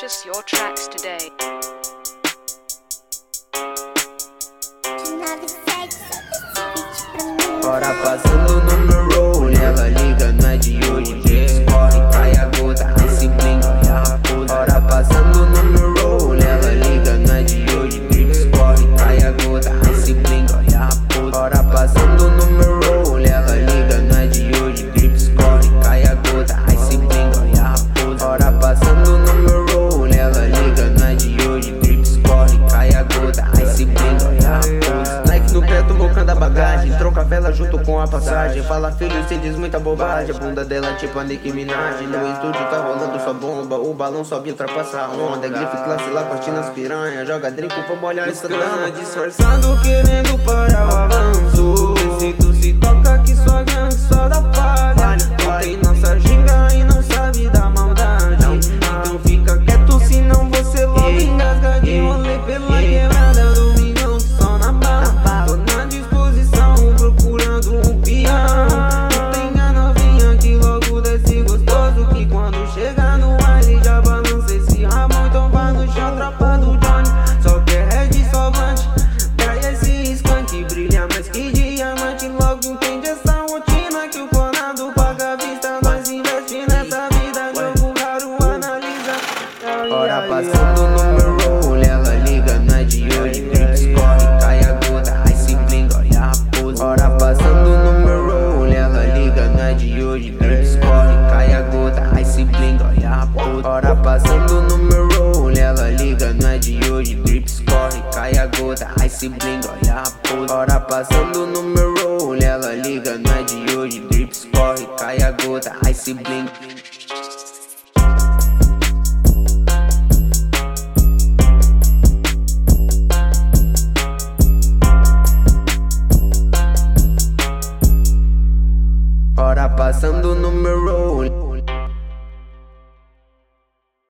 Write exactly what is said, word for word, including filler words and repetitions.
Purchase your tracks today. Hora passando no meu roll, ela liga, não é de hoje. Escorre, cai a gota, aí se blinda, olha a raposa. Hora passando no meu roll, ela liga, não é de hoje. Escorre, cai a gota, aí se blinda, olha a raposa. Hora passando no meu roll, ela liga, não é de hoje. Escorre, cai a gota, aí se blinda, olha a raposa. Hora passando no meu roll, ela liga, não é de hoje. Escorre, cai a gota, aí se blinda, olha a raposa. Nike no pé, tô bocando a bagagem, troca a vela junto com a passagem. Fala filho, cê diz muita bobagem. A bunda dela tipo a Nicki Minaj. No estúdio tá rolando sua bomba, o balão sobe, ultrapassa a onda. Grife classe lá, curtindo as piranha. Joga drink pra molhar essa grana. Disfarçado, querendo parar o avanço. Esse tu se toca que só gangue, só dá falha. Não tem nossa ginga e não sabe da maldade. Então fica quieto, senão você logo engasga de rolê pela quebrada. Domingão que só na barra. Tô na disposição, procurando um peão. Não tem a novinha que logo desce gostoso, que quando chega no baile já balança esse ramo. Então vai no chão, tropa do Johnny. Só quer red, só blunt. Trai esse skunk, brilha mais que diamante. Logo entende essa rotina que o conado paga a vista. Nós investe nessa vida, jogo raro, analisa. Hora passando no meu roll, ela liga, não é de hoje. Escorre, cai a gota, aí se blinda, olha a raposa. Hora passando no meu roll, ela liga, não é de hoje. Escorre, cai a gota, aí se blinda, olha a raposa. Hora passando no meu roll, ela liga, não é de hoje. Escorre, cai a gota, aí se blinda, olha a raposa. Hora passando no meu roll, ela liga, não é de hoje. Escorre, cai a gota, aí se blinda. Hora passando no meu roll.